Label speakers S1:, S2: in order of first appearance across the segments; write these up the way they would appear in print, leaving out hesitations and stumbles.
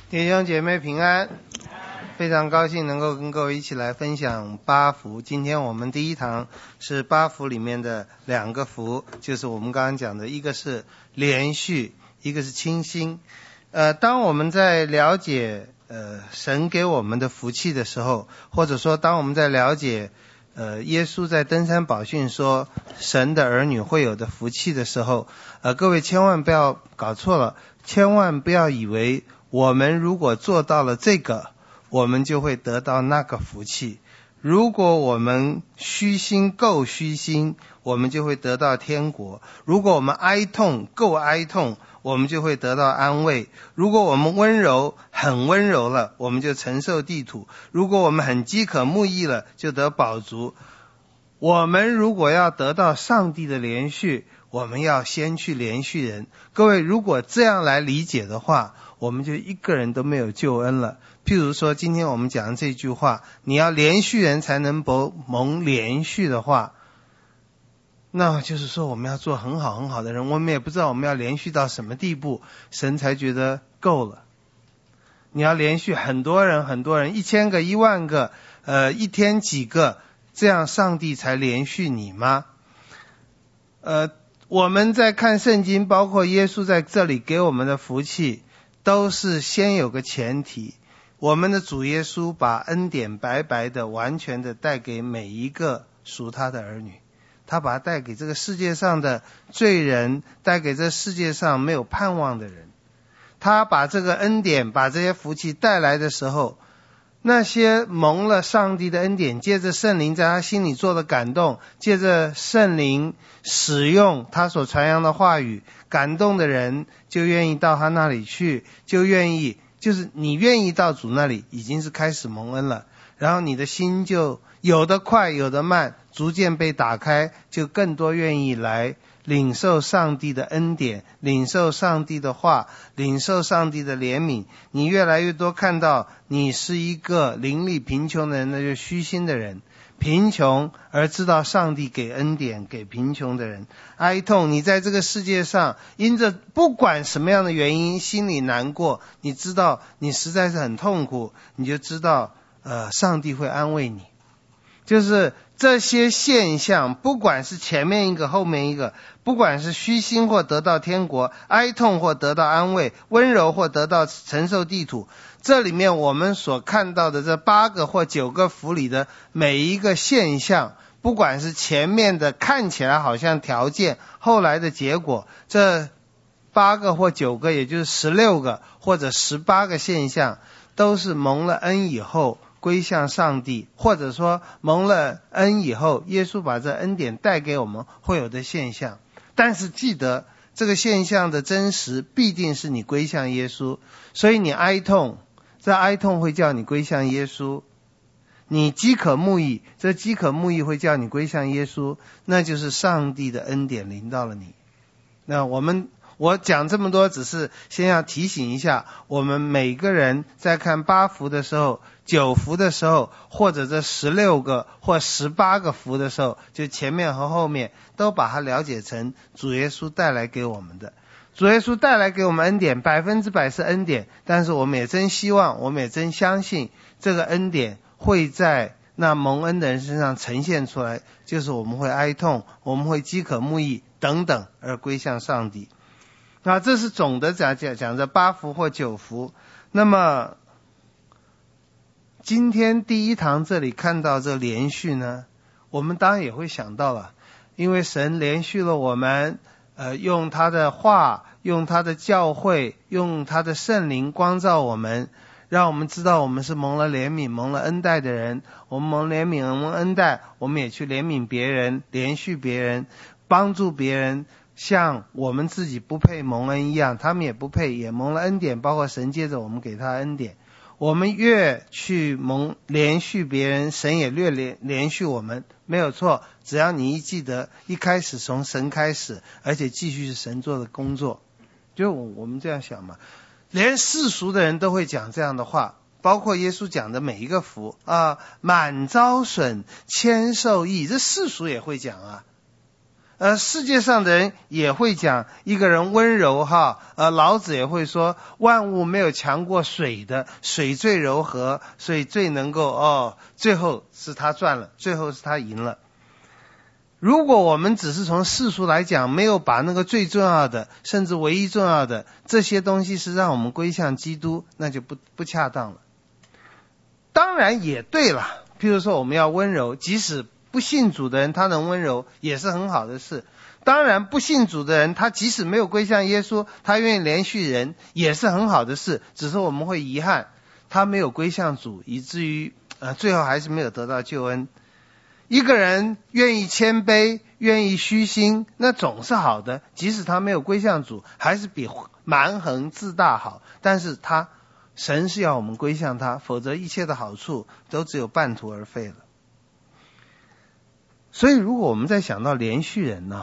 S1: 弟兄姐妹平安，非常高兴能够跟各位一起来分享八福。今天我们第一堂是八福里面的两个福，就是我们刚刚讲的，一个是连续，一个是清心。当我们在了解神给我们的福气的时候，或者说当我们在了解耶稣在登山宝训说神的儿女会有的福气的时候，各位千万不要搞错了，千万不要以为我们如果做到了这个，我们就会得到那个福气。如果我们虚心够虚心，我们就会得到天国；如果我们哀痛够哀痛，我们就会得到安慰；如果我们温柔很温柔了，我们就承受地土；如果我们很饥渴慕义了，就得饱足。我们如果要得到上帝的连续，我们要先去连续人。各位，如果这样来理解的话，我们就一个人都没有救恩了。譬如说今天我们讲的这句话，你要连续人才能蒙连续的话，那就是说我们要做很好很好的人，我们也不知道我们要连续到什么地步，神才觉得够了。你要连续很多人很多人，1000个10000个一天几个，这样上帝才连续你吗？我们在看圣经，包括耶稣在这里给我们的福气，都是先有个前提，我们的主耶稣把恩典白白的完全的带给每一个属他的儿女，他把它带给这个世界上的罪人，带给这世界上没有盼望的人。他把这个恩典，把这些福气带来的时候，那些蒙了上帝的恩典，借着圣灵在他心里做的感动，借着圣灵使用他所传扬的话语，感动的人就愿意到他那里去，就是你愿意到主那里，已经是开始蒙恩了。然后你的心就有的快有的慢，逐渐被打开，就更多愿意来领受上帝的恩典，领受上帝的话，领受上帝的怜悯。你越来越多看到你是一个灵力贫穷的人，那就是虚心的人，贫穷而知道上帝给恩典给贫穷的人。哀痛，你在这个世界上因着不管什么样的原因心里难过，你知道你实在是很痛苦，你就知道上帝会安慰你。就是这些现象，不管是前面一个后面一个，不管是虚心或得到天国，哀痛或得到安慰，温柔或得到承受地土，这里面我们所看到的这8个或9个福里的每一个现象，不管是前面的看起来好像条件，后来的结果，这8个或9个，也就是16个或者18个现象，都是蒙了恩以后归向上帝，或者说蒙了恩以后耶稣把这恩典带给我们会有的现象。但是记得这个现象的真实必定是你归向耶稣，所以你哀痛，这哀痛会叫你归向耶稣；你饥渴慕义，这饥渴慕义会叫你归向耶稣，那就是上帝的恩典临到了你。那我讲这么多，只是先要提醒一下，我们每个人在看8福的时候，9福的时候，或者这16个或18个福的时候，就前面和后面都把它了解成主耶稣带来给我们的。主耶稣带来给我们恩典，100%是恩典，但是我们也真希望，我们也真相信这个恩典会在那蒙恩的人身上呈现出来，就是我们会哀痛，我们会饥渴慕义等等而归向上帝。那这是总的讲着8福或9福。那么今天第一堂这里看到这连续呢，我们当然也会想到了，因为神连续了我们，用他的话，用他的教会，用他的圣灵光照我们，让我们知道我们是蒙了怜悯蒙了恩待的人。我们蒙怜悯蒙恩待，我们也去怜悯别人，连续别人，帮助别人，像我们自己不配蒙恩一样，他们也不配，也蒙了恩典，包括神借着我们给他恩典。我们越去连续别人，神也越连续我们，没有错。只要你一记得一开始从神开始，而且继续是神做的工作，就我们这样想嘛。连世俗的人都会讲这样的话，包括耶稣讲的每一个福满招损，谦受益，这世俗也会讲啊。 世界上的人也会讲一个人温柔哈，老子也会说万物没有强过水的，水最柔和，水最能够最后是他赚了，最后是他赢了。如果我们只是从世俗来讲，没有把那个最重要的甚至唯一重要的这些东西是让我们归向基督，那就不恰当了。当然也对了，譬如说我们要温柔，即使不信主的人他能温柔也是很好的事。当然不信主的人他即使没有归向耶稣，他愿意连续人也是很好的事，只是我们会遗憾他没有归向主，以至于最后还是没有得到救恩。一个人愿意谦卑，愿意虚心，那总是好的，即使他没有归向主，还是比蛮横自大好。但是神是要我们归向他，否则一切的好处都只有半途而废了。所以如果我们再想到连续人呢，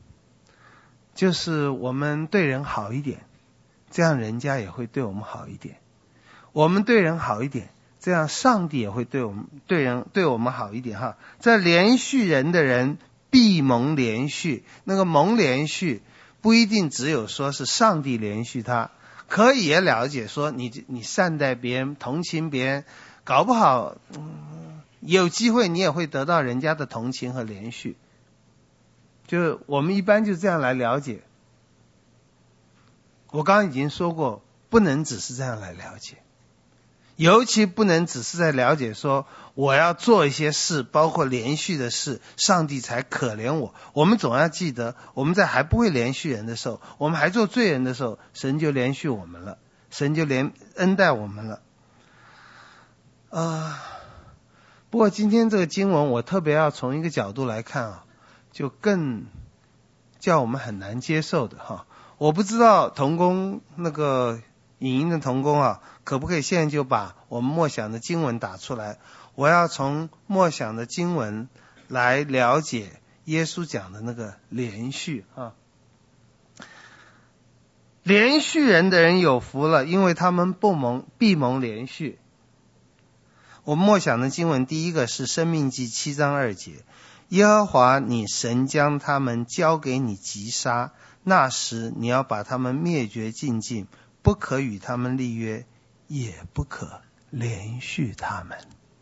S1: 就是我们对人好一点，这样人家也会对我们好一点。我们对人好一点，这样上帝也会对我们好一点哈。这连续人的人必蒙连续，那个蒙连续不一定只有说是上帝连续他，可以也了解说你善待别人，同情别人，搞不好有机会你也会得到人家的同情和连续。就我们一般就这样来了解。我刚刚已经说过，不能只是这样来了解，尤其不能只是在了解说我要做一些事，包括连续的事，上帝才可怜我。我们总要记得，我们在还不会连续人的时候，我们还做罪人的时候，神就连续我们了，神就恩待我们了。不过今天这个经文我特别要从一个角度来看就更叫我们很难接受的哈。我不知道同工那个影音的同工可不可以现在就把我们默想的经文打出来？我要从默想的经文来了解耶稣讲的那个连续连续人的人有福了，因为他们必蒙连续。我们默想的经文第一个是申命记7章2节，耶和华你神将他们交给你击杀，那时你要把他们灭绝尽尽，不可与他们立约，也不可连续他们。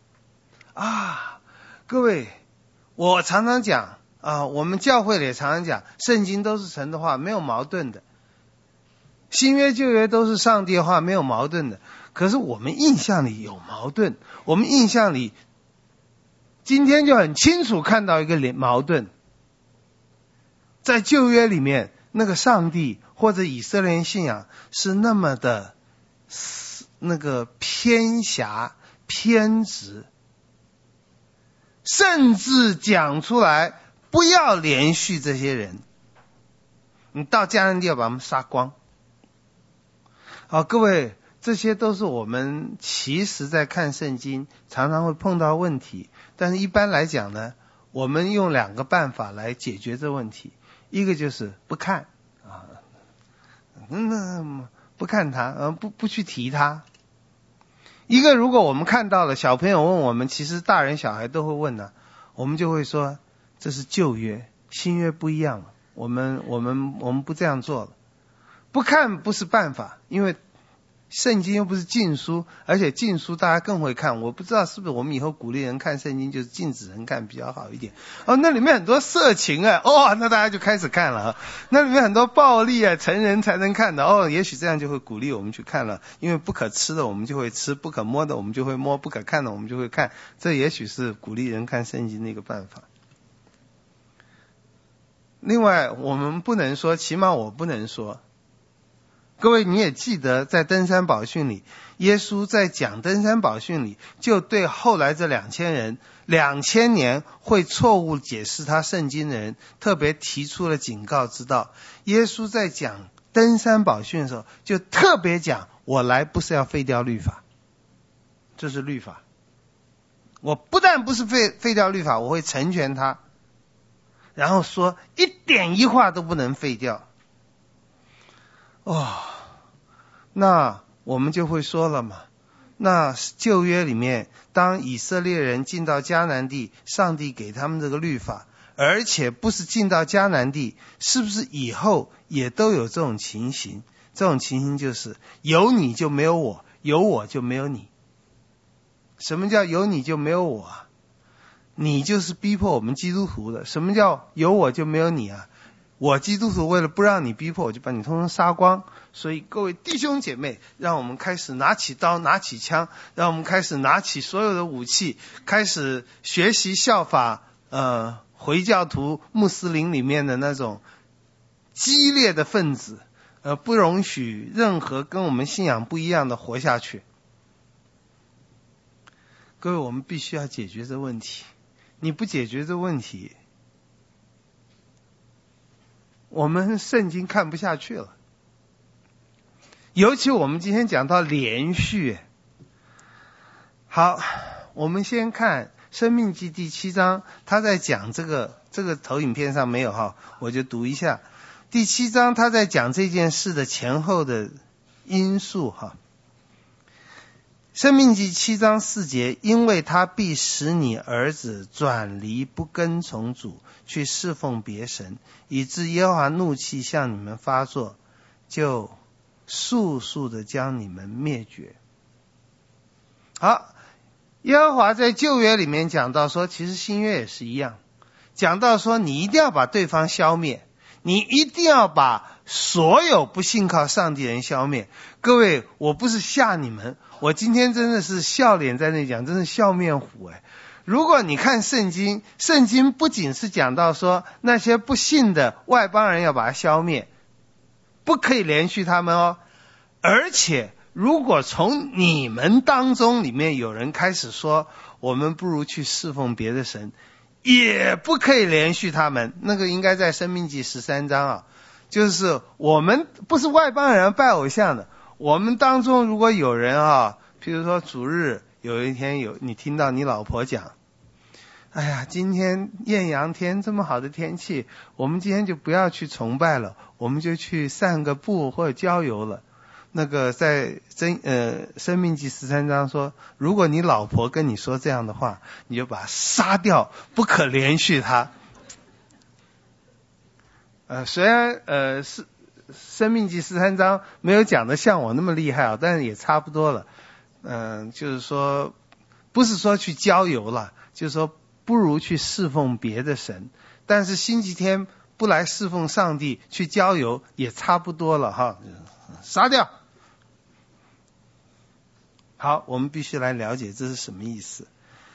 S1: 各位，我常常讲我们教会里也常常讲，圣经都是神的话，没有矛盾的，新约旧约都是上帝的话，没有矛盾的。可是我们印象里有矛盾，我们印象里今天就很清楚看到一个矛盾。在旧约里面，那个上帝或者以色列人信仰是那么的那个偏狭偏执，甚至讲出来不要连续这些人，你到迦南地要把他们杀光。各位，这些都是我们其实在看圣经常常会碰到问题，但是一般来讲呢，我们用2个办法来解决这问题。一个就是不看不看它，不去提它。一个如果我们看到了，小朋友问我们，其实大人小孩都会问的，我们就会说这是旧约，新约不一样了，我们不这样做了。不看不是办法，因为圣经又不是禁书，而且禁书大家更会看。我不知道是不是我们以后鼓励人看圣经就是禁止人看比较好一点。那里面很多色情那大家就开始看了那里面很多暴力成人才能看的也许这样就会鼓励我们去看了，因为不可吃的我们就会吃，不可摸的我们就会摸，不可看的我们就会看，这也许是鼓励人看圣经的一个办法。另外我们不能说，起码我不能说，各位你也记得在登山宝训里，耶稣在讲登山宝训里就对后来这2000年会错误解释他圣经的人特别提出了警告之道。耶稣在讲登山宝训的时候就特别讲，我来不是要废掉律法，这是律法，我不但不是废掉律法，我会成全它，然后说一点一画都不能废掉。那我们就会说了嘛，那旧约里面当以色列人进到迦南地，上帝给他们这个律法， 而且不是进到迦南地，是不是以后也都有这种情形？这种情形就是有你就没有我，有我就没有你。什么叫有你就没有我啊？你就是逼迫我们基督徒的。什么叫有我就没有你啊？我基督徒为了不让你逼迫，我就把你通通杀光。所以各位弟兄姐妹，让我们开始拿起刀，拿起枪，让我们开始拿起所有的武器，开始学习效法回教徒穆斯林里面的那种激烈的分子，不容许任何跟我们信仰不一样的活下去。各位，我们必须要解决这问题。你不解决这问题，我们圣经看不下去了。尤其我们今天讲到连续。好，我们先看申命记第7章，他在讲这个投影片上没有哈，我就读一下。第7章他在讲这件事的前后的因素哈。申命记7章4节，因为他必使你儿子转离不跟从主，去侍奉别神，以致耶和华怒气向你们发作，就速速的将你们灭绝。好，耶和华在旧约里面讲到说，其实新约也是一样，讲到说你一定要把对方消灭，你一定要把所有不信靠上帝人消灭。各位，我不是吓你们，我今天真的是笑脸在那讲，真是笑面虎哎。如果你看圣经，圣经不仅是讲到说那些不信的外邦人要把它消灭，不可以连续他们哦，而且如果从你们当中里面有人开始说我们不如去侍奉别的神，也不可以连续他们。那个应该在申命记13章啊，就是我们不是外邦人拜偶像的，我们当中如果有人啊，譬如说主日有一天你听到你老婆讲，哎呀，今天艳阳天这么好的天气，我们今天就不要去崇拜了，我们就去散个步或者郊游了。那个在申命记13章说，如果你老婆跟你说这样的话，你就把她杀掉，不可连续她。虽然是申命记13章没有讲的像我那么厉害啊，但是也差不多了。就是说不是说去郊游了，就是说不如去侍奉别的神，但是星期天不来侍奉上帝去郊游也差不多了哈，杀掉。好，我们必须来了解这是什么意思。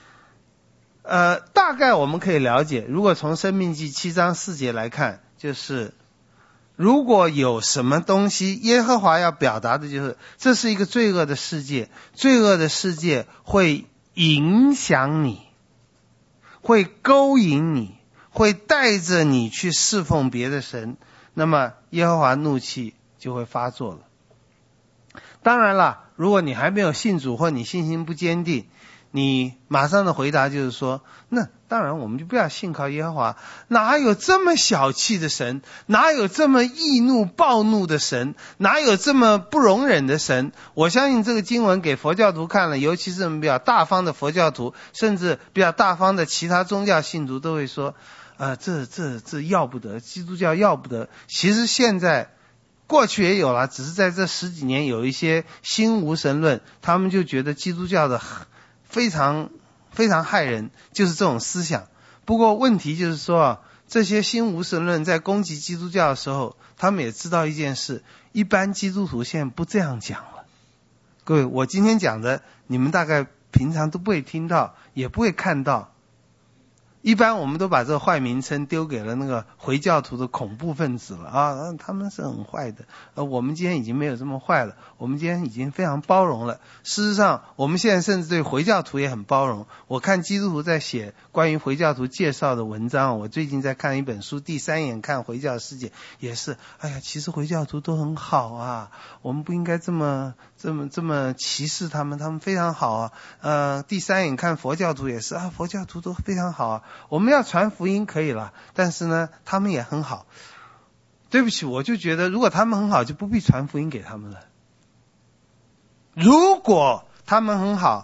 S1: 大概我们可以了解，如果从申命记7章4节来看，就是如果有什么东西，耶和华要表达的就是这是一个罪恶的世界，罪恶的世界会影响你，会勾引你，会带着你去侍奉别的神，那么耶和华怒气就会发作了。当然了，如果你还没有信主或你信心不坚定，你马上的回答就是说，那当然我们就不要信靠耶和华，哪有这么小气的神，哪有这么易怒暴怒的神，哪有这么不容忍的神。我相信这个经文给佛教徒看了，尤其是比较大方的佛教徒，甚至比较大方的其他宗教信徒都会说这要不得，基督教要不得。其实现在过去也有了，只是在这10几年有一些新无神论，他们就觉得基督教的非常非常害人，就是这种思想。不过问题就是说，这些新无神论在攻击基督教的时候，他们也知道一件事，一般基督徒现在不这样讲了。各位，我今天讲的你们大概平常都不会听到，也不会看到。一般我们都把这个坏名称丢给了那个回教徒的恐怖分子了啊，他们是很坏的。我们今天已经没有这么坏了，我们今天已经非常包容了。事实上，我们现在甚至对回教徒也很包容。我看基督徒在写关于回教徒介绍的文章，我最近在看一本书《第三眼看回教世界》，也是，哎呀，其实回教徒都很好啊，我们不应该这么歧视他们，他们非常好啊。第三眼看佛教徒也是啊，佛教徒都非常好啊。我们要传福音可以了，但是呢，他们也很好。对不起，我就觉得如果他们很好，就不必传福音给他们了。如果他们很好，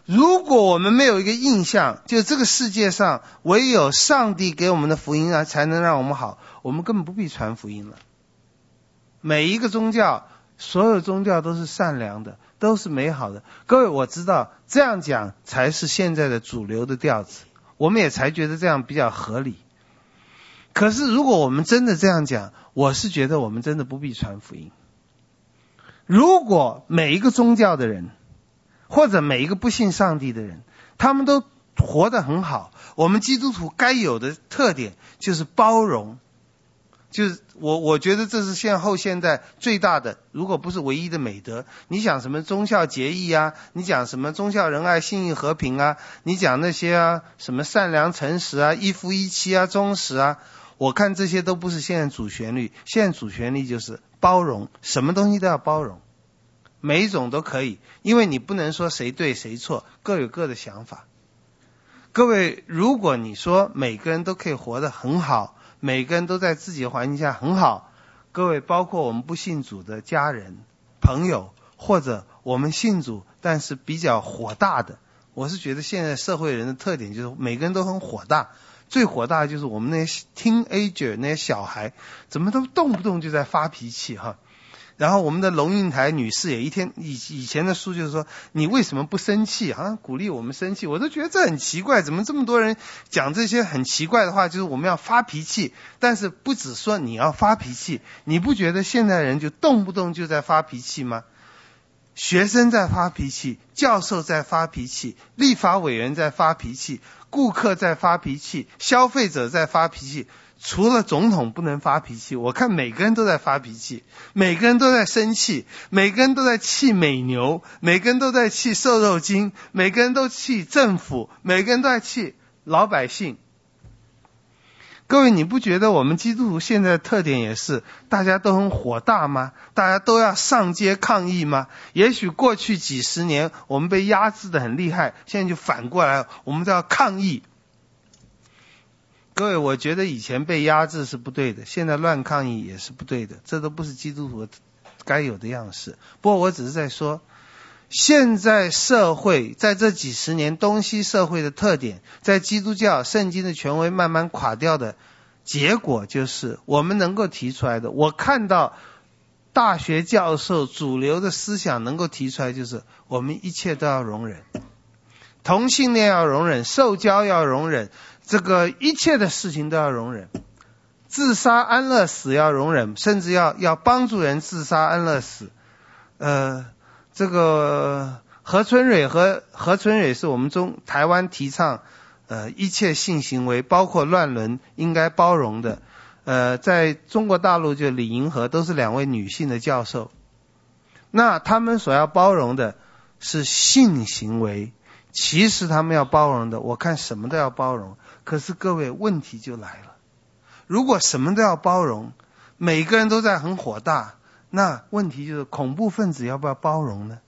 S1: 如果我们没有一个印象，就这个世界上唯有上帝给我们的福音啊，才能让我们好，我们根本不必传福音了。每一个宗教，所有宗教都是善良的，都是美好的。各位，我知道这样讲才是现在的主流的调子，我们也才觉得这样比较合理。可是如果我们真的这样讲，我是觉得我们真的不必传福音。如果每一个宗教的人，或者每一个不信上帝的人，他们都活得很好，我们基督徒该有的特点就是包容，就是我觉得这是后现代最大的，如果不是唯一的美德。你讲什么忠孝节义啊，你讲什么忠孝仁爱信义和平啊，你讲那些啊什么善良诚实啊一夫一妻啊忠实啊，我看这些都不是现在主旋律。现在主旋律就是包容，什么东西都要包容，每一种都可以，因为你不能说谁对谁错，各有各的想法。各位，如果你说每个人都可以活得很好，每个人都在自己的环境下很好，各位包括我们不信主的家人朋友，或者我们信主但是比较火大的，我是觉得现在社会人的特点就是每个人都很火大，最火大的就是我们那些 teenager 那些小孩，怎么都动不动就在发脾气哈。然后我们的龙应台女士也一天以前的书就是说，你为什么不生气，好像鼓励我们生气。我都觉得这很奇怪，怎么这么多人讲这些很奇怪的话，就是我们要发脾气。但是不只说你要发脾气，你不觉得现代人就动不动就在发脾气吗？学生在发脾气，教授在发脾气，立法委员在发脾气，顾客在发脾气，消费者在发脾气。除了总统不能发脾气，我看每个人都在发脾气，每个人都在生气，每个人都在气美牛，每个人都在气瘦肉精，每个人都气政府，每个人都在气老百姓。各位，你不觉得我们基督徒现在的特点也是大家都很火大吗？大家都要上街抗议吗？也许过去几十年我们被压制得很厉害，现在就反过来我们都要抗议。各位，我觉得以前被压制是不对的，现在乱抗议也是不对的，这都不是基督徒该有的样式。不过我只是在说，现在社会在这几十年东西社会的特点，在基督教圣经的权威慢慢垮掉的结果，就是我们能够提出来的，我看到大学教授主流的思想能够提出来，就是我们一切都要容忍，同性恋要容忍，受教要容忍，这个一切的事情都要容忍，自杀安乐死要容忍，甚至要帮助人自杀安乐死。这个何春蕊是我们台湾提倡一切性行为包括乱伦应该包容的。在中国大陆就李银河都是两位女性的教授，那他们所要包容的是性行为，其实他们要包容的，我看什么都要包容。可是各位，问题就来了，如果什么都要包容，每个人都在很火大，那问题就是恐怖分子要不要包容呢？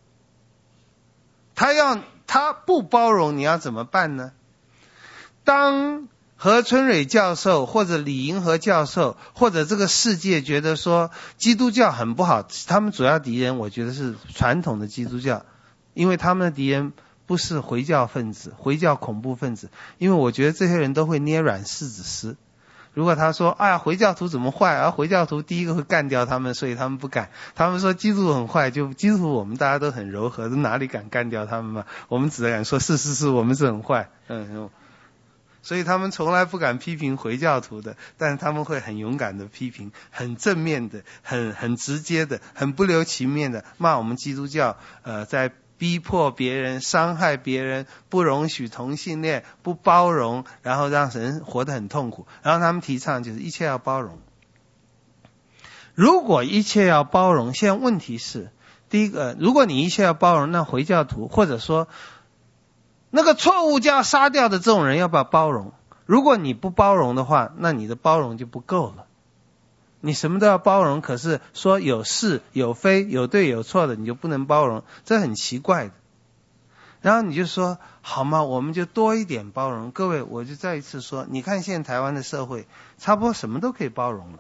S1: 他不包容，你要怎么办呢？当何春蕊教授或者李银河教授或者这个世界觉得说基督教很不好，他们主要敌人我觉得是传统的基督教，因为他们的敌人不是回教分子，回教恐怖分子，因为我觉得这些人都会捏软柿子丝。如果他说哎呀回教徒怎么坏，而回教徒第一个会干掉他们，所以他们不敢。他们说基督徒很坏，就基督徒我们大家都很柔和，哪里敢干掉他们嘛？我们只敢说是我们是很坏。所以他们从来不敢批评回教徒的，但是他们会很勇敢的批评，很正面的，很直接的，很不留情面的骂我们基督教在逼迫别人，伤害别人，不容许同性恋，不包容，然后让人活得很痛苦。然后他们提倡就是一切要包容。如果一切要包容，现在问题是，第一个，如果你一切要包容，那回教徒或者说那个错误就要杀掉的这种人要不要包容？如果你不包容的话，那你的包容就不够了。你什么都要包容，可是说有是有非有对有错的你就不能包容，这很奇怪的。然后你就说好吗，我们就多一点包容。各位，我就再一次说，你看现在台湾的社会差不多什么都可以包容了，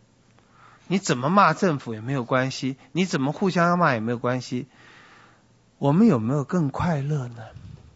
S1: 你怎么骂政府也没有关系，你怎么互相骂也没有关系。 我们有没有更快乐呢？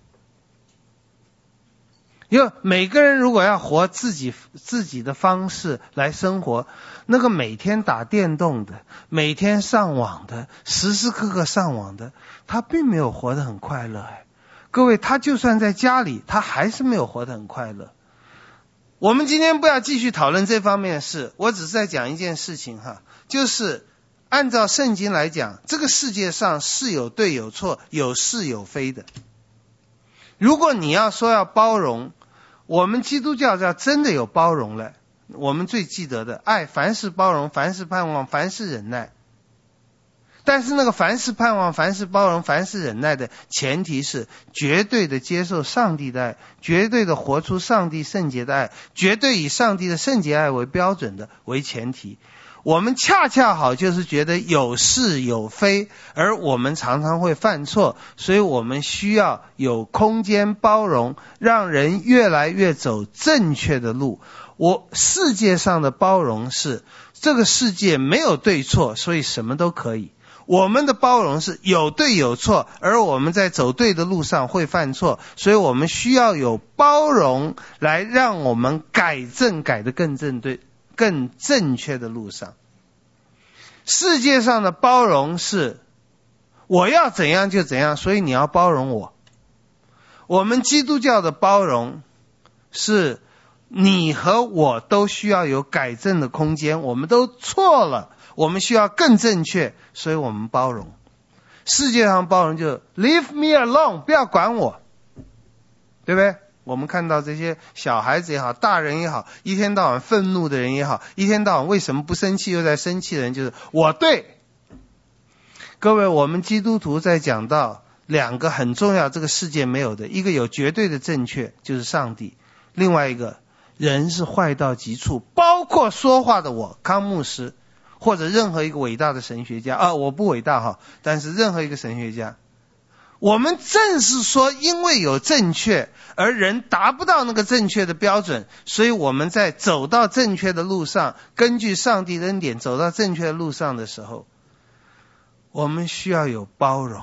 S1: 因为每个人如果要活自己的方式来生活，那个每天打电动的，每天上网的，时时刻刻上网的，他并没有活得很快乐。各位，他就算在家里，他还是没有活得很快乐。我们今天不要继续讨论这方面的事，我只是在讲一件事情就是按照圣经来讲，这个世界上是有对有错，有是有非的。如果你要说要包容，我们基督教要真的有包容了，我们最记得的爱，凡事包容，凡事盼望，凡事忍耐。但是那个凡事盼望，凡事包容，凡事忍耐的前提是绝对的接受上帝的爱，绝对的活出上帝圣洁的爱，绝对以上帝的圣洁爱为标准的为前提。我们恰恰好就是觉得有是有非，而我们常常会犯错，所以我们需要有空间包容，让人越来越走正确的路。世界上的包容是这个世界没有对错，所以什么都可以。我们的包容是有对有错，而我们在走对的路上会犯错，所以我们需要有包容来让我们改得更正确的路上。世界上的包容是我要怎样就怎样，所以你要包容我。我们基督教的包容是你和我都需要有改正的空间，我们都错了，我们需要更正确，所以我们包容。世界上包容就 leave me alone， 不要管我，对不对？我们看到这些小孩子也好，大人也好，一天到晚愤怒的人也好，一天到晚为什么不生气又在生气的人，就是我对。各位，我们基督徒在讲到两个很重要这个世界没有的，一个有绝对的正确，就是上帝，另外一个人是坏到极处，包括说话的我康牧师，或者任何一个伟大的神学家我不伟大但是任何一个神学家，我们正是说因为有正确，而人达不到那个正确的标准，所以我们在走到正确的路上，根据上帝的恩典走到正确的路上的时候，我们需要有包容，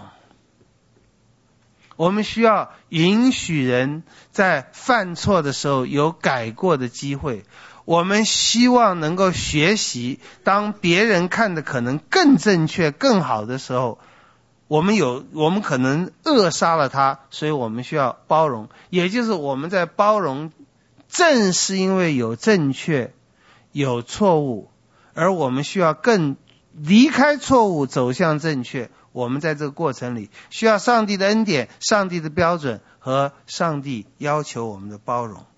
S1: 我们需要允许人在犯错的时候有改过的机会，我们希望能够学习，当别人看的可能更正确更好的时候，我们可能扼杀了他，所以我们需要包容。也就是我们在包容，正是因为有正确有错误，而我们需要更离开错误走向正确。我们在这个过程里需要上帝的恩典，上帝的标准和上帝要求我们的包容。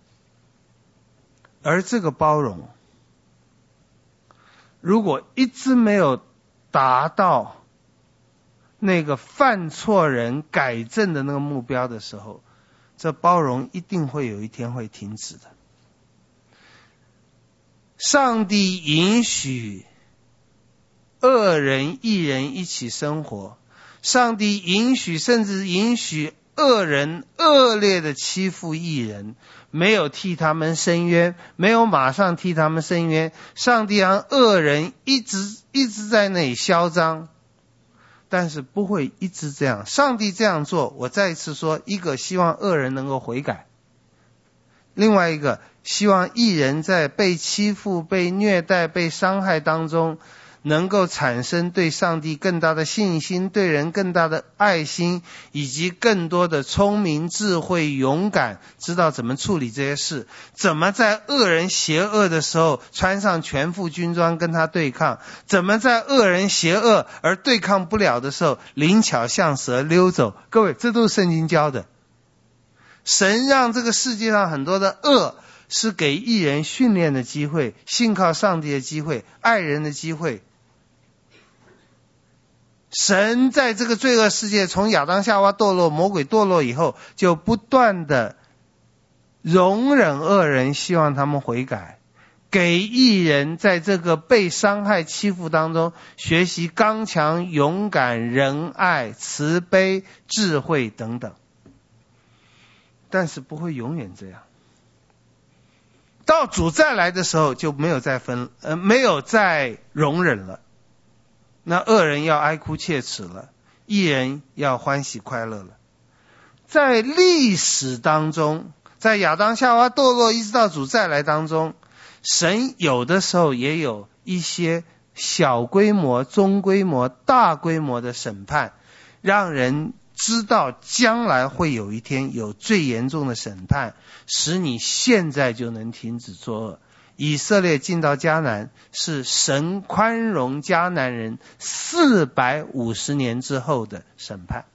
S1: 而这个包容如果一直没有达到那个犯错人改正的那个目标的时候，这包容一定会有一天会停止的。上帝允许恶人义人一起生活，上帝允许甚至允许恶人恶劣的欺负义人，没有替他们伸冤，没有马上替他们伸冤，上帝让恶人一直在那里嚣张，但是不会一直这样。上帝这样做，我再一次说，一个希望恶人能够悔改，另外一个希望义人在被欺负被虐待被伤害当中能够产生对上帝更大的信心，对人更大的爱心，以及更多的聪明智慧勇敢，知道怎么处理这些事，怎么在恶人邪恶的时候穿上全副军装跟他对抗，怎么在恶人邪恶而对抗不了的时候灵巧像蛇溜走。各位，这都是圣经教的。神让这个世界上很多的恶是给义人训练的机会，信靠上帝的机会，爱人的机会。神在这个罪恶世界，从亚当夏娃堕落魔鬼堕落以后，就不断的容忍恶人，希望他们悔改，给义人在这个被伤害欺负当中学习刚强勇敢仁爱慈悲智慧等等。但是不会永远这样，到主再来的时候就没有再容忍了，那恶人要哀哭切齿了， 义人要欢喜快乐了。在历史当中，在亚当夏娃堕落一直到主再来当中，神有的时候也有一些小规模、中规模、大规模的审判，让人知道将来会有一天有最严重的审判，使你现在就能停止作恶。以色列进到迦南，是神宽容迦南人450年之后的审判。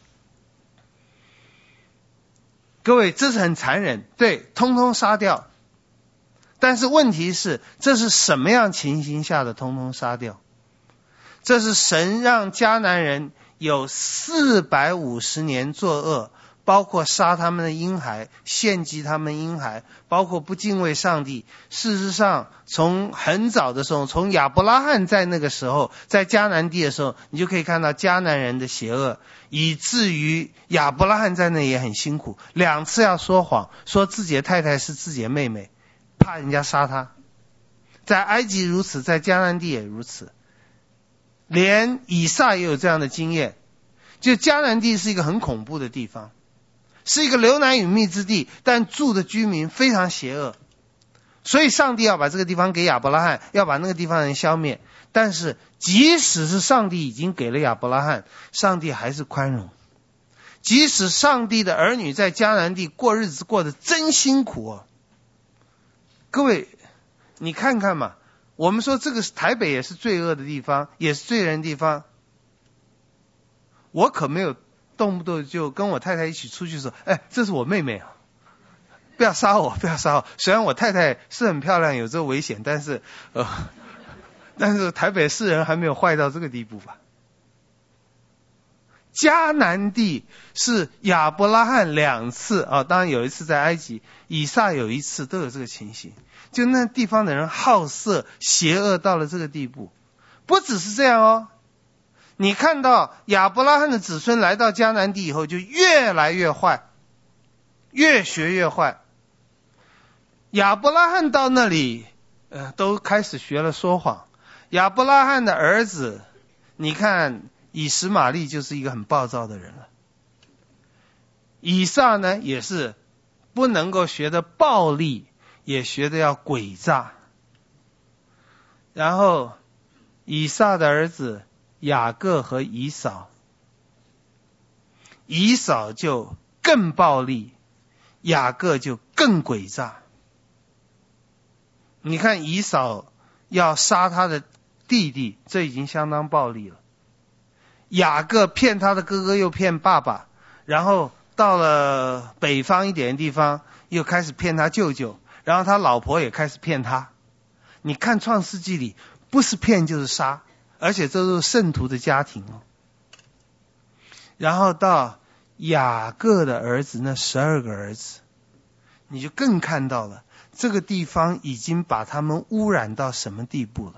S1: 各位，这是很残忍，对，通通杀掉。但是问题是，这是什么样情形下的通通杀掉？这是神让迦南人有450年作恶，包括杀他们的婴孩，献祭他们婴孩，包括不敬畏上帝。事实上，从很早的时候，从亚伯拉罕在那个时候，在迦南地的时候，你就可以看到迦南人的邪恶，以至于亚伯拉罕在那也很辛苦，2次要说谎，说自己的太太是自己的妹妹，怕人家杀他。在埃及如此，在迦南地也如此。连以撒也有这样的经验，就迦南地是一个很恐怖的地方，是一个流奶与蜜之地，但住的居民非常邪恶，所以上帝要把这个地方给亚伯拉罕，要把那个地方人消灭。但是即使是上帝已经给了亚伯拉罕，上帝还是宽容。即使上帝的儿女在迦南地过日子过得真辛苦哦。各位你看看嘛，我们说这个台北也是罪恶的地方，也是罪人的地方。我可没有动不动就跟我太太一起出去说，这是我妹妹啊，不要杀我，不要杀我。虽然我太太是很漂亮，有这个危险，但是台北市人还没有坏到这个地步吧。迦南地是亚伯拉罕2次啊，当然有一次在埃及，以撒有1次，都有这个情形。就那地方的人好色邪恶到了这个地步。不只是这样哦，你看到亚伯拉罕的子孙来到迦南地以后就越来越坏，越学越坏。亚伯拉罕到那里都开始学了说谎。亚伯拉罕的儿子，你看以实玛利就是一个很暴躁的人了。以撒呢也是不能够学的暴力，也学的要诡诈。然后以撒的儿子雅各和以扫，以扫就更暴力，雅各就更诡诈。你看以扫要杀他的弟弟，这已经相当暴力了。雅各骗他的哥哥又骗爸爸，然后到了北方一点的地方又开始骗他舅舅，然后他老婆也开始骗他。你看创世纪里不是骗就是杀，而且这都是圣徒的家庭哦。然后到雅各的儿子那12个儿子，你就更看到了这个地方已经把他们污染到什么地步了。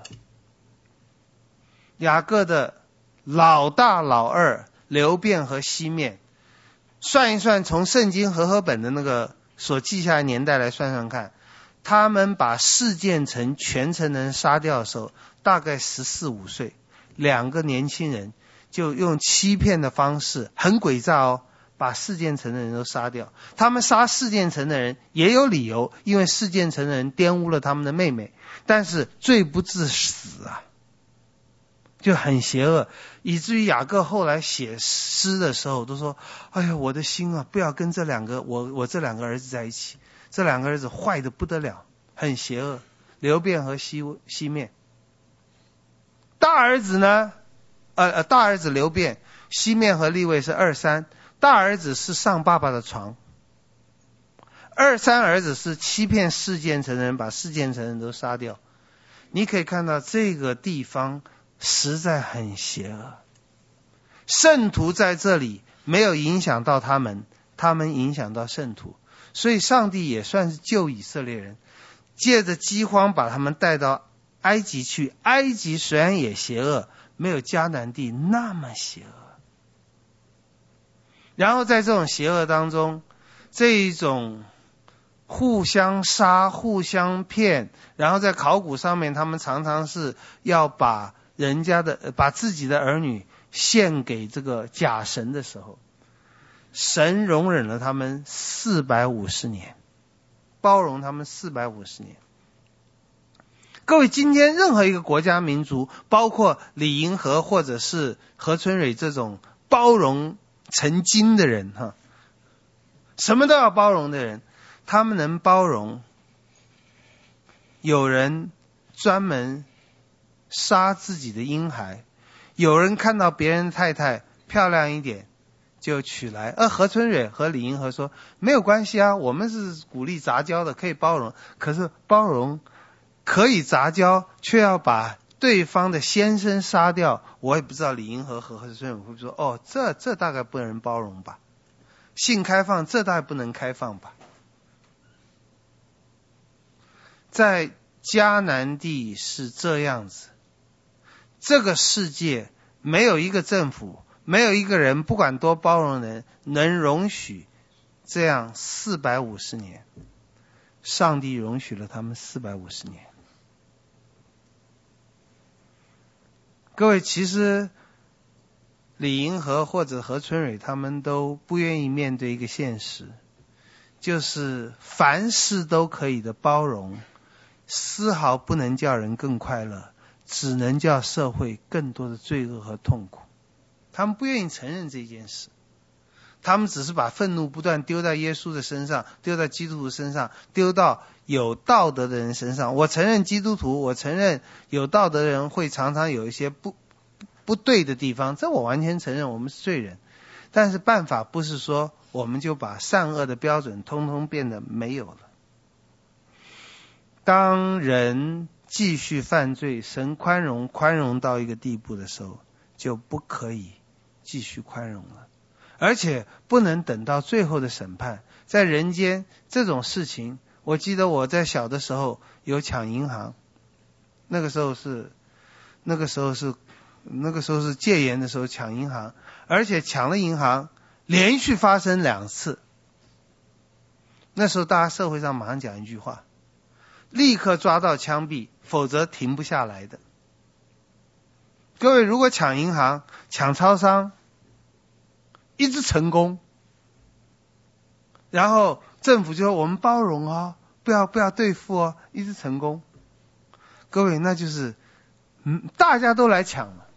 S1: 雅各的老大老二流便和西面，算一算，从圣经和合本的那个所记下的年代来算算看，他们把示剑城全城人杀掉的时候大概14、15岁，2个年轻人就用欺骗的方式，很诡诈哦，把示剑城的人都杀掉。他们杀示剑城的人也有理由，因为示剑城的人玷污了他们的妹妹，但是罪不至死啊，就很邪恶，以至于雅各后来写诗的时候都说，哎呀，我的心啊，不要跟这2个我这2个儿子在一起，这2个儿子坏得不得了，很邪恶。流便和西面。大儿子呢大儿子流便，西面和利未是2、3，大儿子是上爸爸的床，2、3儿子是欺骗示剑城人，把示剑城人都杀掉。你可以看到这个地方实在很邪恶，圣徒在这里没有影响到他们，他们影响到圣徒，所以上帝也算是救以色列人，借着饥荒把他们带到埃及去。埃及虽然也邪恶，没有迦南地那么邪恶。然后在这种邪恶当中，这一种互相杀互相骗，然后在考古上面他们常常是要把自己的儿女献给这个假神的时候，神容忍了他们450年，包容他们450年。各位，今天任何一个国家民族，包括李银河或者是何春蕊这种包容成精的人哈，什么都要包容的人，他们能包容有人专门杀自己的婴孩，有人看到别人太太漂亮一点就娶来，而何春蕊和李银河说没有关系啊，我们是鼓励杂交的，可以包容。可是包容可以杂交，却要把对方的先生杀掉，我也不知道李银河和何春蕊会不会说，哦，这大概不能包容吧，性开放这大概不能开放吧。在迦南地是这样子，这个世界没有一个政府，没有一个人，不管多包容的人，能容许这样450年。上帝容许了他们450年。各位，其实李银河或者何春蕊他们都不愿意面对一个现实，就是凡事都可以的包容，丝毫不能叫人更快乐，只能叫社会更多的罪恶和痛苦。他们不愿意承认这件事，他们只是把愤怒不断丢在耶稣的身上，丢在基督徒身上，丢到有道德的人身上。我承认基督徒，我承认有道德的人会常常有一些不对的地方，这我完全承认，我们是罪人。但是办法不是说我们就把善恶的标准通通变得没有了。当人继续犯罪，神宽容到一个地步的时候，就不可以继续宽容了，而且不能等到最后的审判。在人间这种事情，我记得我在小的时候有抢银行，那个时候是戒严的时候抢银行，而且抢了银行连续发生2次。那时候大家社会上马上讲一句话，立刻抓到枪毙，否则停不下来的。各位，如果抢银行、抢超商一直成功，然后政府就说我们包容哦，不要对付哦，一直成功，各位，那就是大家都来抢了。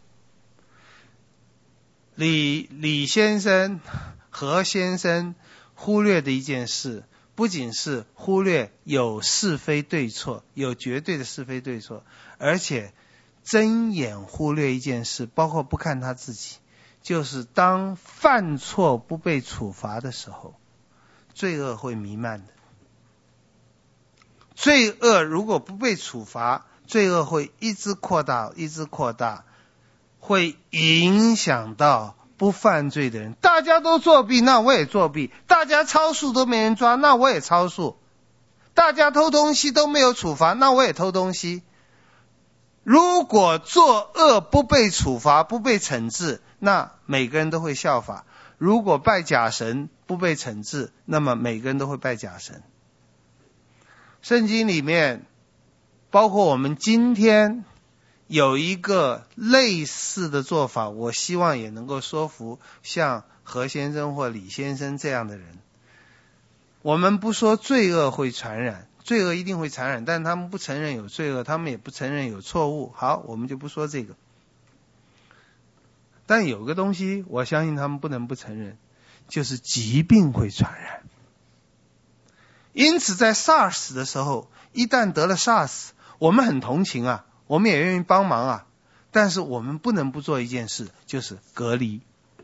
S1: 李先生、何先生忽略的一件事，不仅是忽略有是非对错，有绝对的是非对错，而且睁眼忽略一件事，包括不看他自己，就是当犯错不被处罚的时候，罪恶会弥漫的。罪恶如果不被处罚，罪恶会一直扩大，会影响到不犯罪的人。大家都作弊，那我也作弊；大家超速都没人抓，那我也超速；大家偷东西都没有处罚，那我也偷东西。如果作恶不被处罚、不被惩治，那每个人都会效法；如果拜假神不被惩治，那么每个人都会拜假神。圣经里面，包括我们今天有一个类似的做法，我希望也能够说服像何先生或李先生这样的人。我们不说罪恶会传染，罪恶一定会传染，但他们不承认有罪恶，他们也不承认有错误。好，我们就不说这个。但有个东西我相信他们不能不承认，就是疾病会传染。因此在 SARS 的时候，一旦得了 SARS， 我们很同情啊，我们也愿意帮忙啊，但是我们不能不做一件事，就是隔离。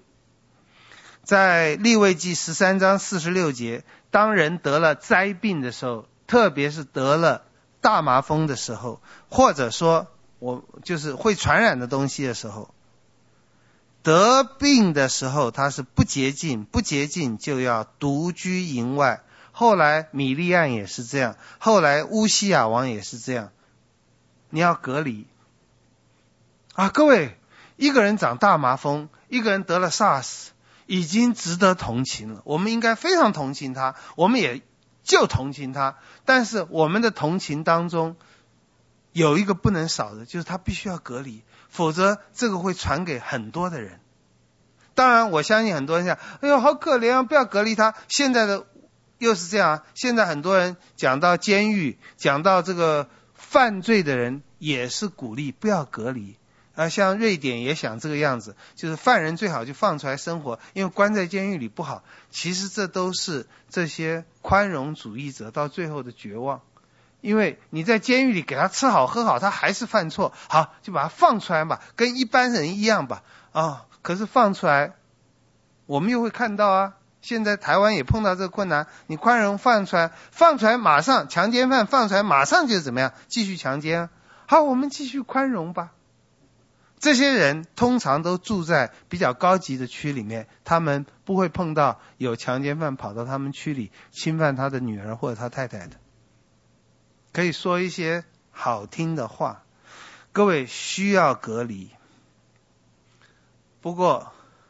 S1: 在利未记13章46节，当人得了灾病的时候，特别是得了大麻风的时候，或者说就是会传染的东西的时候，得病的时候他是不洁净，不洁净就要独居营外。后来米利暗也是这样，后来乌西雅王也是这样，你要隔离啊！各位，一个人长大麻风，一个人得了 SARS， 已经值得同情了，我们应该非常同情他，我们也就同情他，但是我们的同情当中有一个不能少的，就是他必须要隔离，否则这个会传给很多的人。 当然我相信很多人讲，哎呦好可怜啊，不要隔离他。现在的又是这样啊，现在很多人讲到监狱，讲到这个犯罪的人，也是鼓励不要隔离啊。像瑞典也想这个样子，就是犯人最好就放出来生活，因为关在监狱里不好。其实这都是这些宽容主义者到最后的绝望，因为你在监狱里给他吃好喝好，他还是犯错，好就把他放出来吧，跟一般人一样吧啊。可是放出来，我们又会看到啊。现在台湾也碰到这个困难，你宽容放出来马上强奸犯放出来马上就怎么样继续强奸啊。好，我们继续宽容吧。这些人通常都住在比较高级的区里面，他们不会碰到有强奸犯跑到他们区里侵犯他的女儿或者他太太的。可以说一些好听的话，各位需要隔离，不过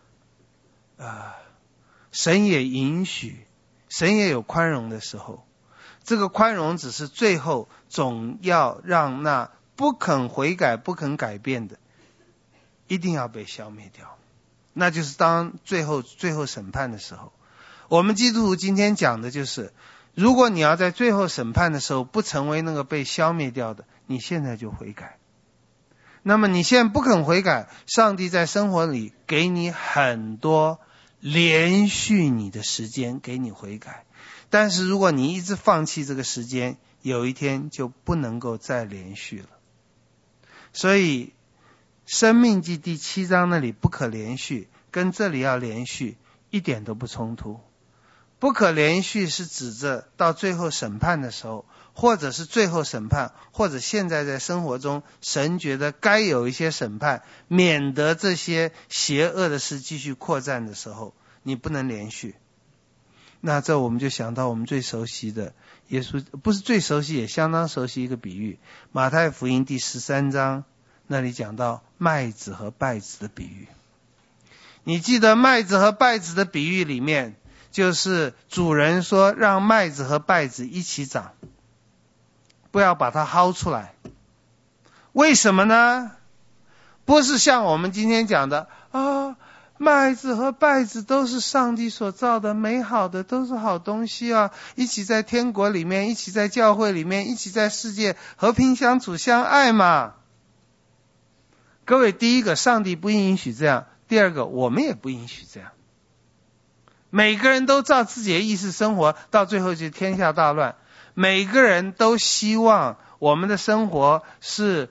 S1: 神也允许，神也有宽容的时候。这个宽容只是最后总要让那不肯悔改不肯改变的一定要被消灭掉，那就是当最后审判的时候。我们基督徒今天讲的就是，如果你要在最后审判的时候不成为那个被消灭掉的，你现在就悔改。那么你现在不肯悔改，上帝在生活里给你很多连续你的时间给你悔改，但是如果你一直放弃这个时间，有一天就不能够再连续了。所以申命记第7章那里不可连续，跟这里要连续一点都不冲突。不可连续是指着到最后审判的时候，或者是最后审判，或者现在在生活中神觉得该有一些审判，免得这些邪恶的事继续扩散的时候，你不能连续。那这我们就想到我们最熟悉的耶稣，不是最熟悉也相当熟悉一个比喻，马太福音第13章那里讲到麦子和稗子的比喻。你记得麦子和稗子的比喻里面，就是主人说让麦子和稗子一起长，不要把它薅出来。为什么呢？不是像我们今天讲的麦子和稗子都是上帝所造的，美好的，都是好东西啊，一起在天国里面，一起在教会里面，一起在世界和平相处相爱嘛。各位，第一个，上帝不允许这样；第二个，我们也不允许这样。每个人都照自己的意思生活，到最后就天下大乱。每个人都希望我们的生活是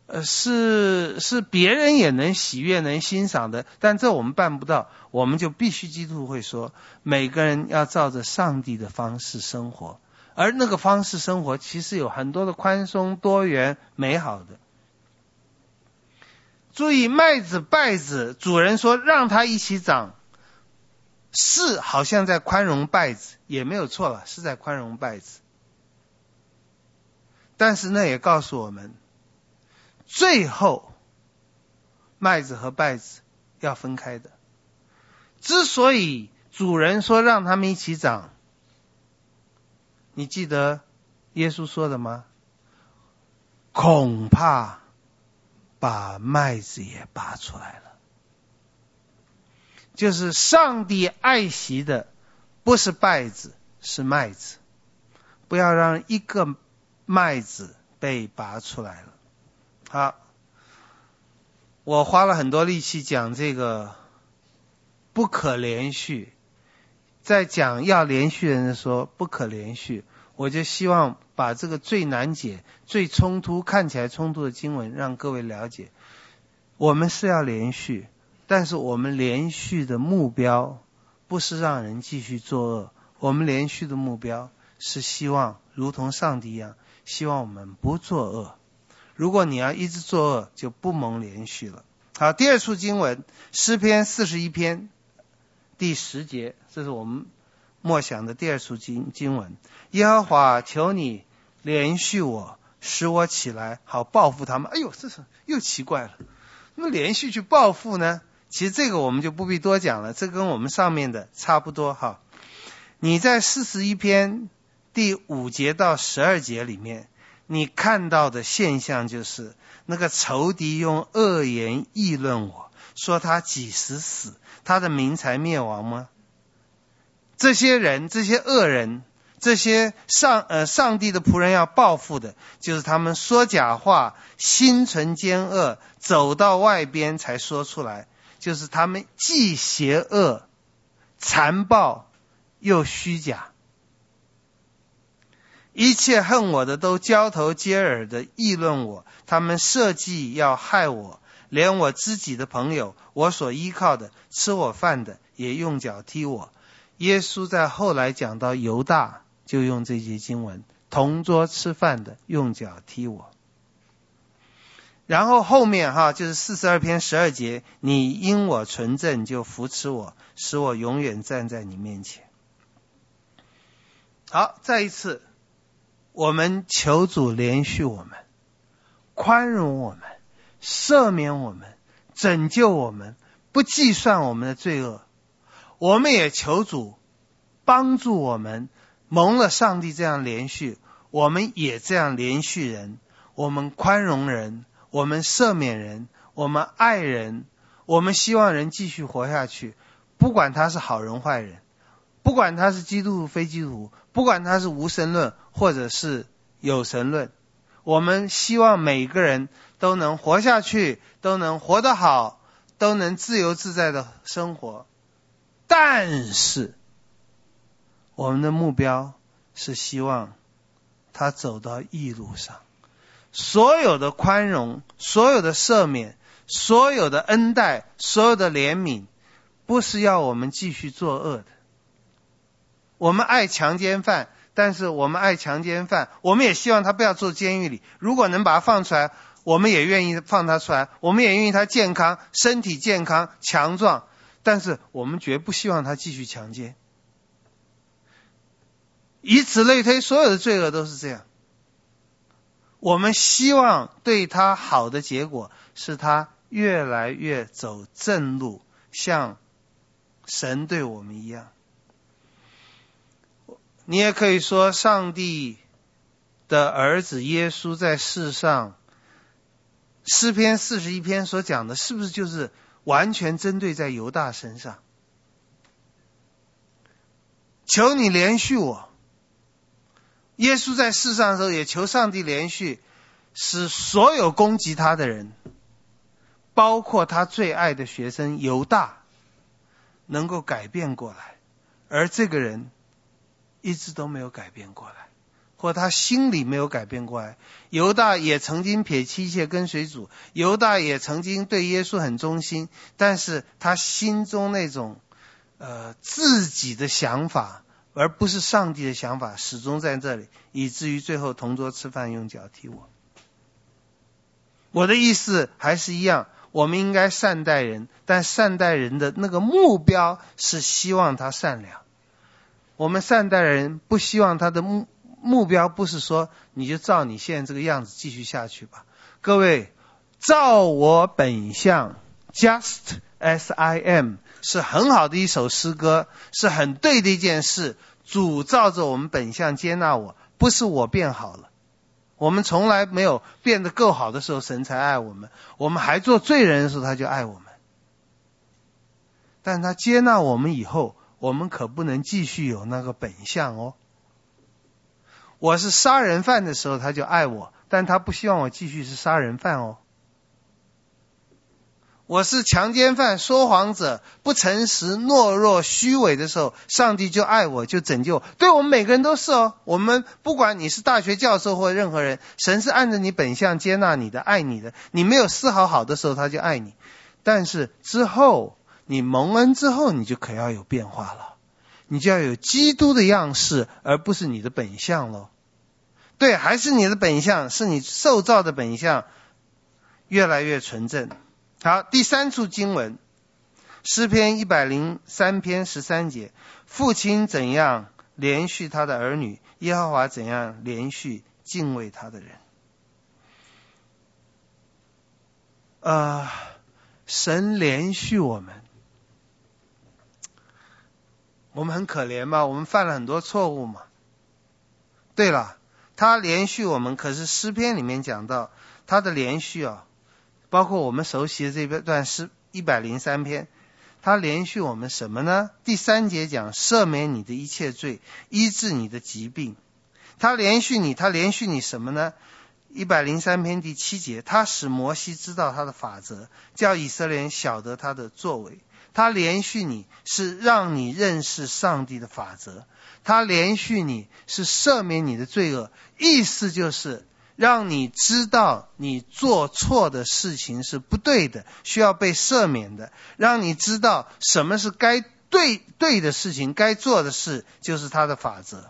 S1: 别人也能喜悦能欣赏的，但这我们办不到，我们就必须基督徒会说，每个人要照着上帝的方式生活，而那个方式生活其实有很多的宽松多元美好的。注意，麦子稗子，主人说让它一起长，是好像在宽容稗子，也没有错了，是在宽容稗子。但是那也告诉我们，最后麦子和稗子要分开的。之所以主人说让他们一起长，你记得耶稣说的吗？恐怕把麦子也拔出来了。就是上帝爱惜的不是稗子，是麦子，不要让一个麦子被拔出来了。好，我花了很多力气讲这个不可连续，在讲要连续的人说不可连续，我就希望把这个最难解最冲突看起来冲突的经文让各位了解。我们是要连续，但是我们连续的目标不是让人继续作恶，我们连续的目标是希望如同上帝一样，希望我们不作恶。如果你要一直作恶，就不蒙连续了。好，第二处经文，诗篇41篇第10节，这是我们默想的第二处经文。耶和华，求你连续我，使我起来，好报复他们。哎呦，这是又奇怪了，那么连续去报复呢？其实这个我们就不必多讲了，这跟我们上面的差不多哈。你在41篇第5节到12节里面，你看到的现象就是那个仇敌用恶言议论我， 说他几时死，他的民才灭亡吗？这些人，这些恶人，这些上帝的仆人要报复的，就是他们说假话，心存奸恶，走到外边才说出来，就是他们既邪恶、残暴又虚假。一切恨我的都交头接耳的议论我，他们设计要害我，连我知己的朋友，我所依靠的，吃我饭的，也用脚踢我。耶稣在后来讲到犹大，就用这节经文，同桌吃饭的用脚踢我。然后后面就是42篇12节，你因我纯正就扶持我，使我永远站在你面前。好，再一次，我们求主怜恤我们，宽容我们，赦免我们，拯救我们，不计算我们的罪恶。我们也求主帮助我们，蒙了上帝这样怜恤，我们也这样怜恤人，我们宽容人，我们赦免人，我们爱人，我们希望人继续活下去，不管他是好人坏人，不管他是基督徒非基督徒，不管他是无神论或者是有神论，我们希望每个人都能活下去，都能活得好，都能自由自在的生活。但是我们的目标是希望他走到义路上，所有的宽容，所有的赦免，所有的恩待，所有的怜悯，不是要我们继续作恶的。我们爱强奸犯，但是我们爱强奸犯，我们也希望他不要坐监狱里，如果能把他放出来，我们也愿意放他出来，我们也愿意他健康，身体健康强壮，但是我们绝不希望他继续强奸。以此类推，所有的罪恶都是这样。我们希望对他好的结果是他越来越走正路，像神对我们一样。你也可以说，上帝的儿子耶稣在世上，诗篇41篇所讲的，是不是就是完全针对在犹大身上？求你怜恤我。耶稣在世上的时候也求上帝怜恤，使所有攻击他的人，包括他最爱的学生犹大，能够改变过来。而这个人一直都没有改变过来，或他心里没有改变过来。犹大也曾经撇弃一切跟随主，犹大也曾经对耶稣很忠心，但是他心中那种自己的想法，而不是上帝的想法，始终在这里，以至于最后同桌吃饭用脚踢我。我的意思还是一样，我们应该善待人，但善待人的那个目标是希望他善良。我们善待人，不希望他的目标不是说你就照你现在这个样子继续下去吧。各位，照我本相 Just as I am 是很好的一首诗歌，是很对的一件事。主照着我们本相接纳我，不是我变好了。我们从来没有变得够好的时候神才爱我们，我们还做罪人的时候他就爱我们。但他接纳我们以后，我们可不能继续有那个本相哦。我是杀人犯的时候他就爱我，但他不希望我继续是杀人犯哦。我是强奸犯、说谎者、不诚实、懦弱、虚伪的时候，上帝就爱我，就拯救我。对我们每个人都是哦。我们不管你是大学教授或任何人，神是按着你本相接纳你的、爱你的。你没有丝毫好的时候，他就爱你。但是之后你蒙恩之后，你就可要有变化了，你就要有基督的样式，而不是你的本相咯。对，还是你的本相，是你受造的本相越来越纯正。好，第三处经文，诗篇103篇13节，父亲怎样怜恤他的儿女，耶和华怎样怜恤敬畏他的人。神怜恤我们，我们很可怜嘛，我们犯了很多错误嘛。对了，他怜恤我们，可是诗篇里面讲到他的怜恤包括我们熟悉的这段诗 103篇，他连续我们什么呢？第3节讲赦免你的一切罪，医治你的疾病。他连续你什么呢？103篇第7节，他使摩西知道他的法则，叫以色列人晓得他的作为。他连续你是让你认识上帝的法则，他连续你是赦免你的罪恶，意思就是让你知道你做错的事情是不对的，需要被赦免的，让你知道什么是该对的事情，该做的事，就是他的法则。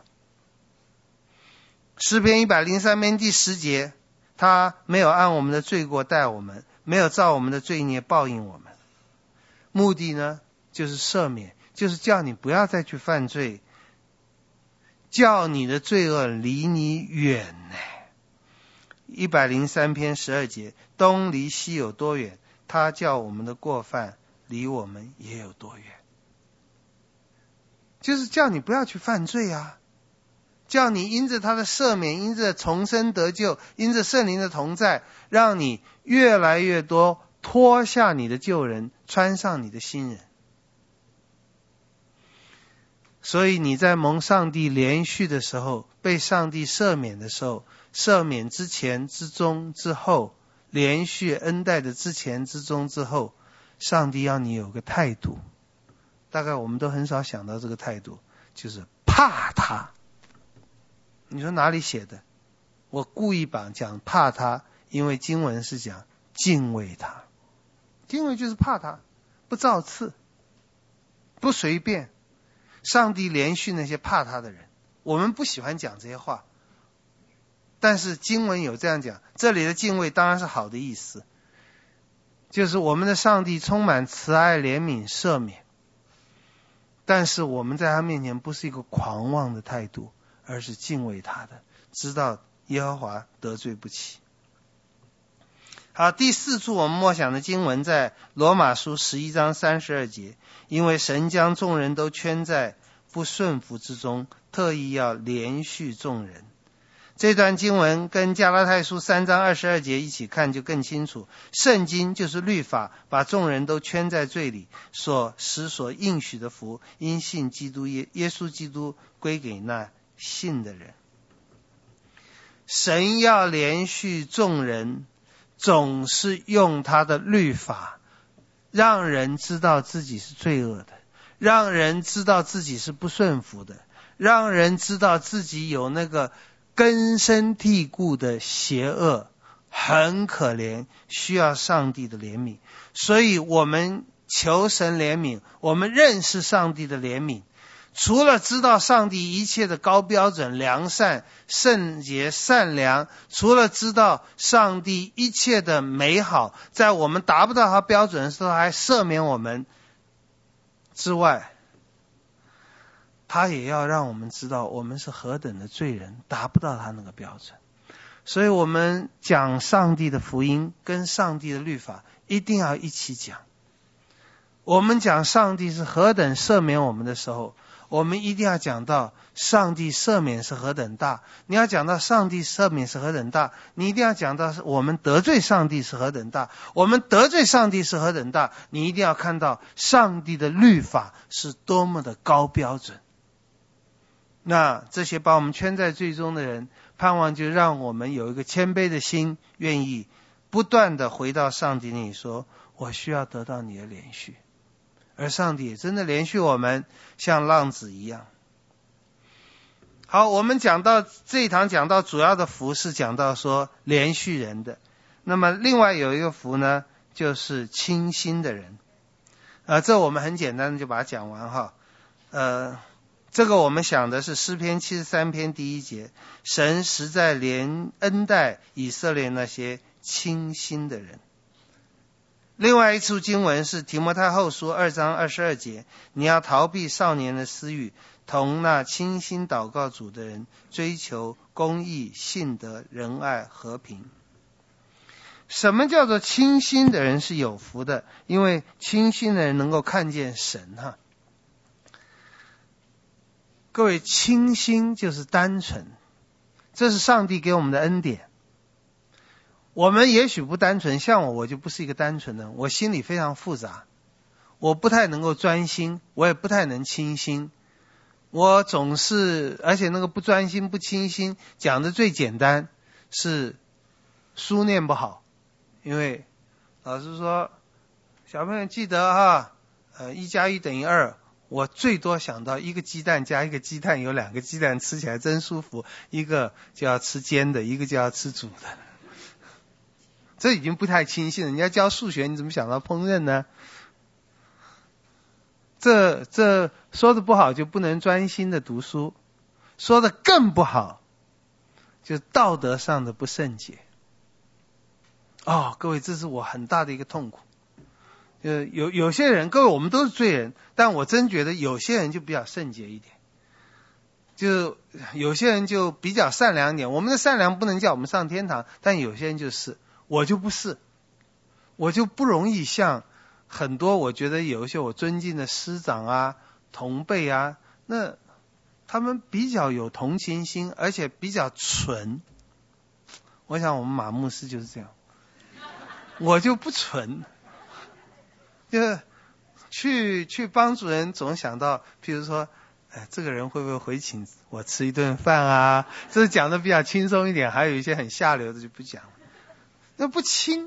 S1: 诗篇103篇第10节，他没有按我们的罪过待我们，没有照我们的罪孽报应我们。目的呢，就是赦免，就是叫你不要再去犯罪，叫你的罪恶离你远呢。103篇12节，东离西有多远，他叫我们的过犯离我们也有多远。就是叫你不要去犯罪啊，叫你因着他的赦免，因着重生得救，因着圣灵的同在，让你越来越多脱下你的旧人，穿上你的新人。所以你在蒙上帝连续的时候，被上帝赦免的时候，赦免之前之中之后，连续恩待的之前之中之后，上帝要你有个态度，大概我们都很少想到这个态度，就是怕他。你说哪里写的？我故意讲怕他，因为经文是讲敬畏他。敬畏就是怕他，不造次，不随便。上帝连续那些怕他的人，我们不喜欢讲这些话，但是经文有这样讲。这里的敬畏当然是好的意思，就是我们的上帝充满慈爱怜悯赦免，但是我们在他面前不是一个狂妄的态度，而是敬畏他的，知道耶和华得罪不起。好，第4处我们默想的经文在罗马书11章32节，因为神将众人都圈在不顺服之中，特意要连续众人。这段经文跟加拉太书3章22节一起看就更清楚，圣经就是律法，把众人都圈在罪里，所应许的福，因信基督耶稣基督归给那信的人。神要连续众人，总是用他的律法让人知道自己是罪恶的，让人知道自己是不顺服的，让人知道自己有那个根深蒂固的邪恶，很可怜，需要上帝的怜悯。所以我们求神怜悯，我们认识上帝的怜悯，除了知道上帝一切的高标准良善圣洁善良，除了知道上帝一切的美好，在我们达不到他标准的时候还赦免我们之外，他也要让我们知道我们是何等的罪人，达不到他那个标准。所以我们讲上帝的福音跟上帝的律法一定要一起讲。我们讲上帝是何等赦免我们的时候，我们一定要讲到上帝赦免是何等大。你要讲到上帝赦免是何等大，你一定要讲到我们得罪上帝是何等大。我们得罪上帝是何等大，你一定要看到上帝的律法是多么的高标准。那这些把我们圈在罪中的人，盼望就让我们有一个谦卑的心，愿意不断的回到上帝那里说，我需要得到你的连续。而上帝也真的连续我们，像浪子一样。好，我们讲到这一堂讲到主要的福是讲到说连续人的，那么另外有一个福呢，就是清心的人。这我们很简单的就把它讲完哈。这个我们想的是诗篇73篇第1节，神实在恩待以色列那些清心的人。另外一处经文是提摩太后书2章22节，你要逃避少年的私欲，同那清心祷告主的人追求公义信德仁爱和平。什么叫做清心的人是有福的？因为清心的人能够看见神哈。各位，清心就是单纯，这是上帝给我们的恩典。 我们也许不单纯，像我就不是一个单纯的，我心里非常复杂，我不太能够专心，我也不太能清心，我总是，而且那个不专心不清心讲的最简单是书念不好，因为老师说小朋友记得哈，1+1等于2，我最多想到一个鸡蛋加一个鸡蛋，有2个鸡蛋吃起来真舒服，一个就要吃煎的，一个就要吃煮的。这已经不太清晰了，人家教数学你怎么想到烹饪呢？这说的不好就不能专心的读书，说的更不好就道德上的不圣洁。各位，这是我很大的一个痛苦。有些人，各位我们都是罪人，但我真觉得有些人就比较圣洁一点，就有些人就比较善良一点。我们的善良不能叫我们上天堂，但有些人就是，我就不是，我就不容易像很多我觉得有一些我尊敬的师长啊、同辈啊，那他们比较有同情心，而且比较纯。我想我们马牧师就是这样，我就不纯。就去帮助人，总想到，譬如说，这个人会不会回请我吃一顿饭啊？这是讲的比较轻松一点，还有一些很下流的就不讲了，那不轻。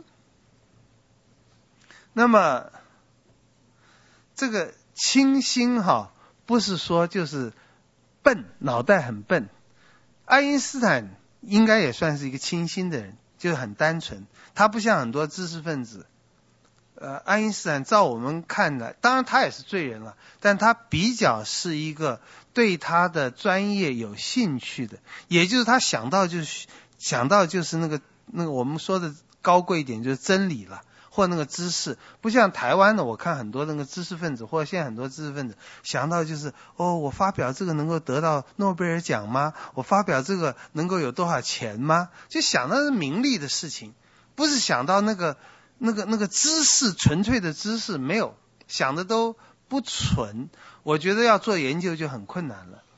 S1: 那么这个清心不是说就是笨，脑袋很笨。爱因斯坦应该也算是一个清心的人，就是很单纯，他不像很多知识分子。爱因斯坦照我们看来，当然他也是罪人了，但他比较是一个对他的专业有兴趣的，也就是他想到就是那个我们说的高贵一点就是真理了，或那个知识。不像台湾的，我看很多那个知识分子，或者现在很多知识分子想到就是我发表这个能够得到诺贝尔奖吗？我发表这个能够有多少钱吗？就想到是名利的事情，不是想到那个知识，纯粹的知识，没有，想的都不纯。我觉得要做研究就很困难了。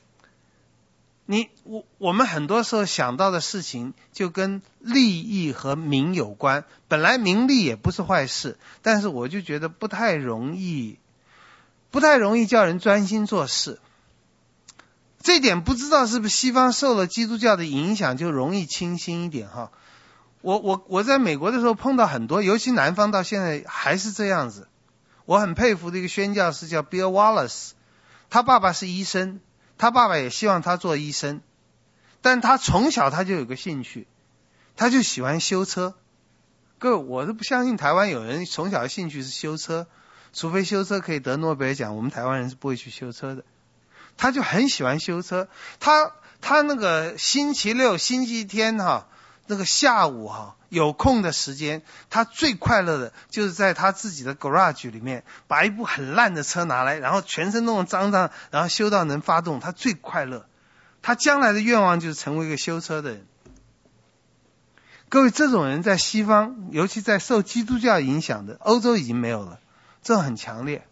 S1: 我们很多时候想到的事情就跟利益和名有关，本来名利也不是坏事，但是我就觉得不太容易叫人专心做事。这点不知道是不是西方受了基督教的影响就容易清心一点哈。我在美国的时候碰到很多，尤其南方到现在还是这样子。我很佩服的一个宣教师叫 Bill Wallace， 他爸爸是医生，他爸爸也希望他做医生，但他从小他就有个兴趣，他就喜欢修车。各位，我都不相信台湾有人从小的兴趣是修车，除非修车可以得诺贝尔奖，我们台湾人是不会去修车的。他就很喜欢修车，他那个星期六、星期天那个下午有空的时间，他最快乐的就是在他自己的 garage 里面把一部很烂的车拿来，然后全身弄得脏脏，然后修到能发动，他最快乐。他将来的愿望就是成为一个修车的人。各位，这种人在西方，尤其在受基督教影响的欧洲已经没有了，这很强烈。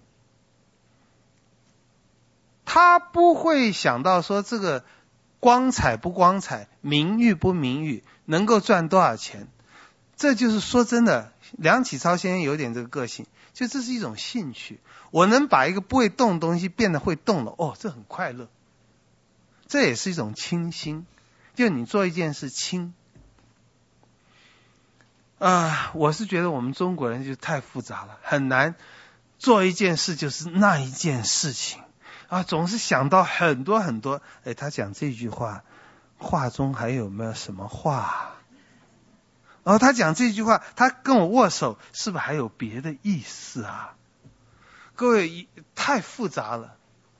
S1: 他不会想到说这个光彩不光彩，名誉不名誉，能够赚多少钱。这就是说真的，梁启超先生有点这个个性，就这是一种兴趣。我能把一个不会动的东西变得会动了，这很快乐。这也是一种清心，就你做一件事清。我是觉得我们中国人就太复杂了，很难做一件事就是那一件事情总是想到很多很多。他讲这句话，话中还有没有什么话？他讲这句话，他跟我握手，是不是还有别的意思啊？各位，太复杂了。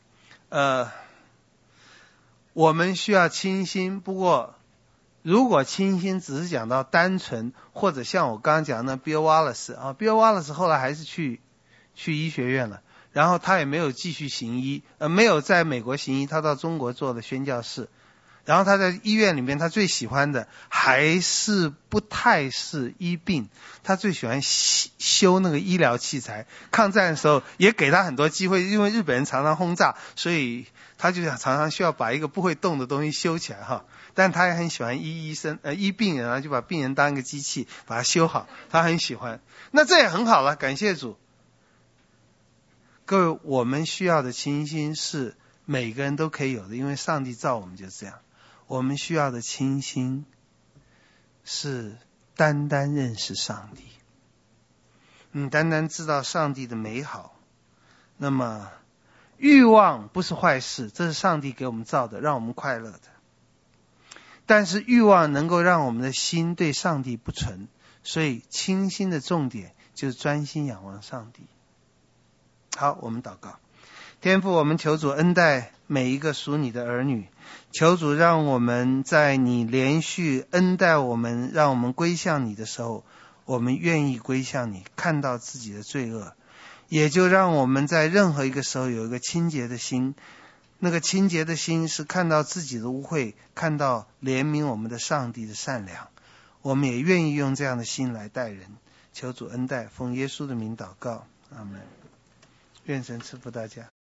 S1: 我们需要清心，不过如果清心只是讲到单纯，或者像我刚刚讲的 Bill Wallace Bill Wallace 后来还是去医学院了，然后他也没有继续行医，没有在美国行医，他到中国做了宣教士。 然后他在医院里面，他最喜欢的还是不太是医病，他最喜欢修那个医疗器材。抗战的时候也给他很多机会，因为日本人常常轰炸，所以他就常常需要把一个不会动的东西修起来哈。但他也很喜欢医病人啊，就把病人当一个机器把它修好，他很喜欢。那这也很好了，感谢主。各位，我们需要的清心是每个人都可以有的，因为上帝造我们就是这样。我们需要的清心是单单认识上帝，单单知道上帝的美好。那么欲望不是坏事，这是上帝给我们造的，让我们快乐的。但是欲望能够让我们的心对上帝不纯，所以清心的重点就是专心仰望上帝。好，我们祷告。天父，我们求主恩待每一个属你的儿女，求主让我们在你连续恩待我们，让我们归向你的时候，我们愿意归向你，看到自己的罪恶，也就让我们在任何一个时候有一个清洁的心。那个清洁的心是看到自己的污秽，看到怜悯我们的上帝的善良。我们也愿意用这样的心来待人。求主恩待，奉耶稣的名祷告，阿们。愿神赐福大家。